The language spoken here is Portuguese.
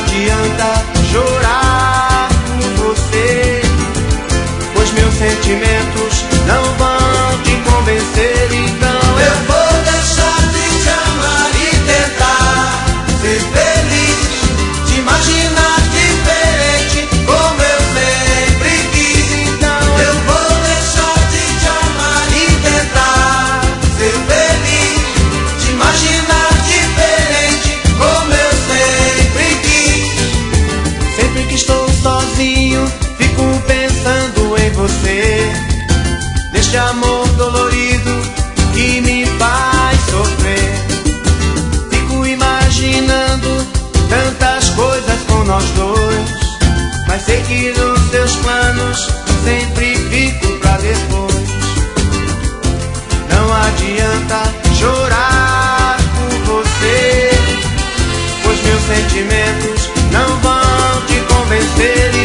adianta chorar por você, pois meus sentimentos não vão te convencer. Então eu vou deixar de te amar e tentar ser feliz, te imaginar diferente como eu sempre quis. Então eu vou deixar de te amar e tentar ser feliz, te imaginar diferente como eu sempre quis. Sempre que estou sozinho, fico pensando em você, neste amor dolorido que me faz sofrer. Fico imaginando tantas coisas com nós dois, mas sei que nos teus planos sempre fico pra depois. Não adianta chorar por você, pois meus sentimentos não vão te convencer.